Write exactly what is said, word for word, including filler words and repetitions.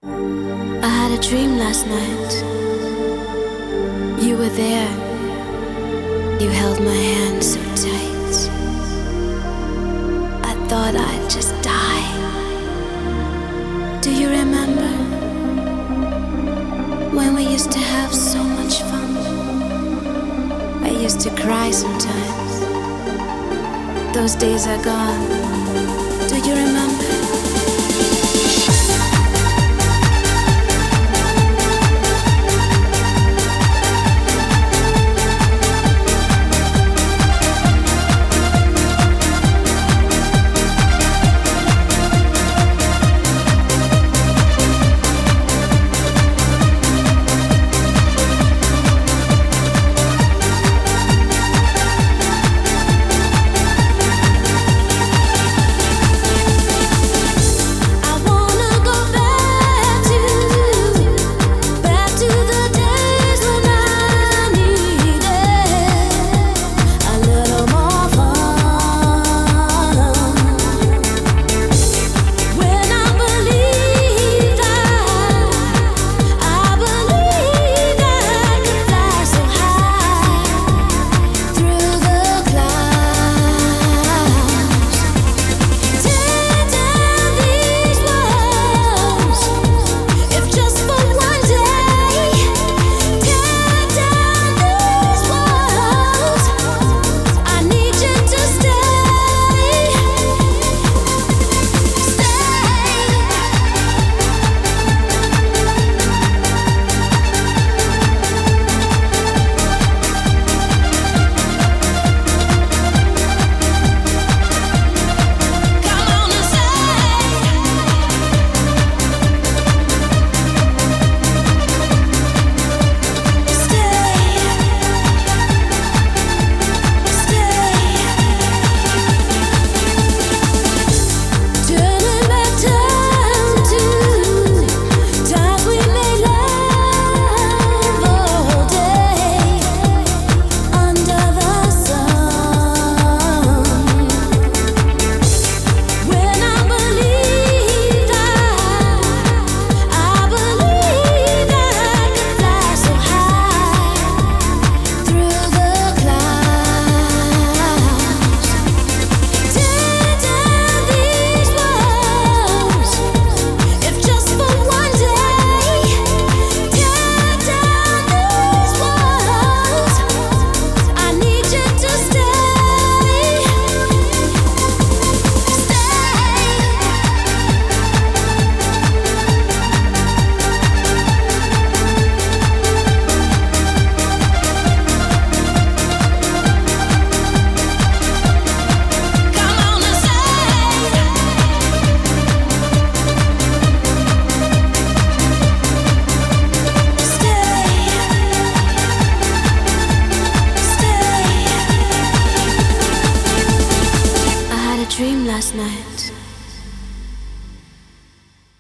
I had a dream last night. You were there. You held my hand so tight. I thought I'd just die. Do you remember when we used to have so much fun? I used to cry sometimes. Those days are gone.